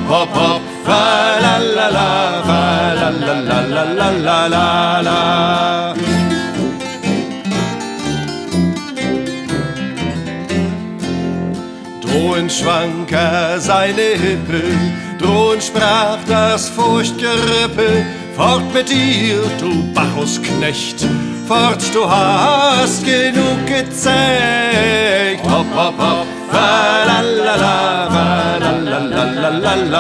hopp, hopp, fa la la la, fa la la la la la la la la. Drohen schwanker seine Hippe, drohen sprach das Furchtgerippe, fort mit dir, du Bacchusknecht, fort, du hast genug gezeigt. Hopp, hopp, hopp, fa la la la, fa la la la la la la.